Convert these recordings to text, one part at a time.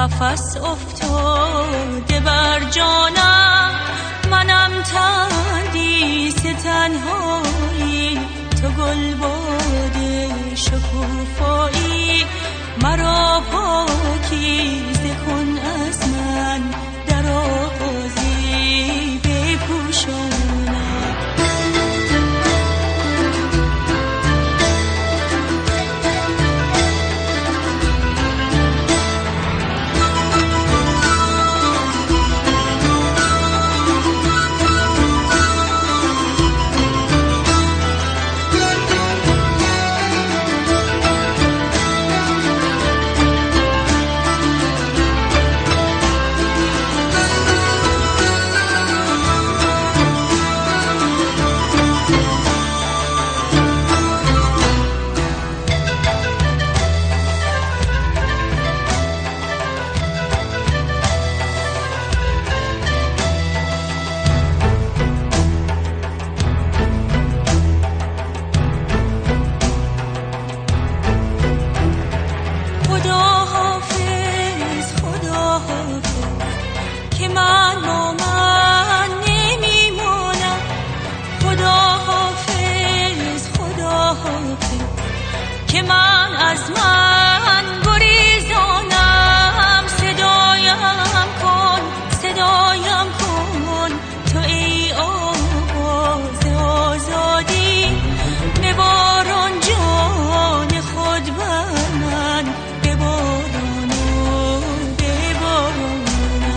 قفس افتاده بر جانم، منم تندیس تنهایی، تو گل باد شکوفایی، مرا پاکیزه کن از من، در آغازی بپوشانم. که من از من گریزانم، صدایم کن تو ای آواز آزادی، بباران جان خود بر من، بباران و ببارانم.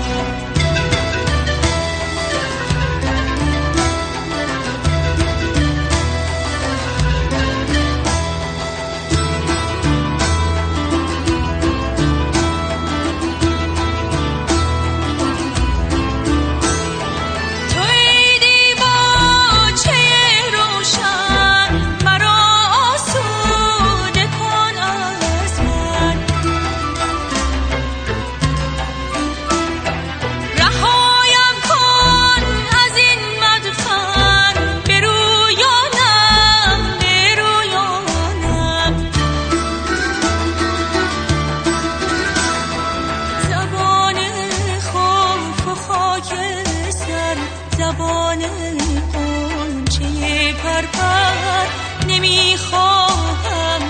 زبان غنچه پرپر، نمیخواهم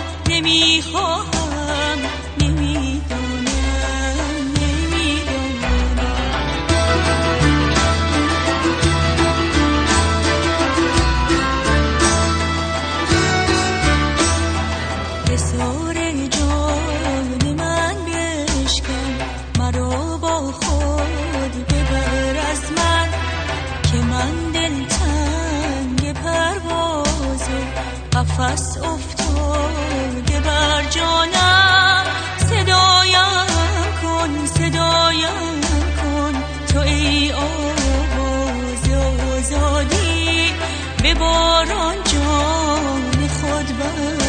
حصار جان من بشکن، مرا با خود ببر از من، که من دلتنگ پرواز و قفس افتاده بر جانم، صدایم کن تو ای آواز آزادی، بباران جان خود بر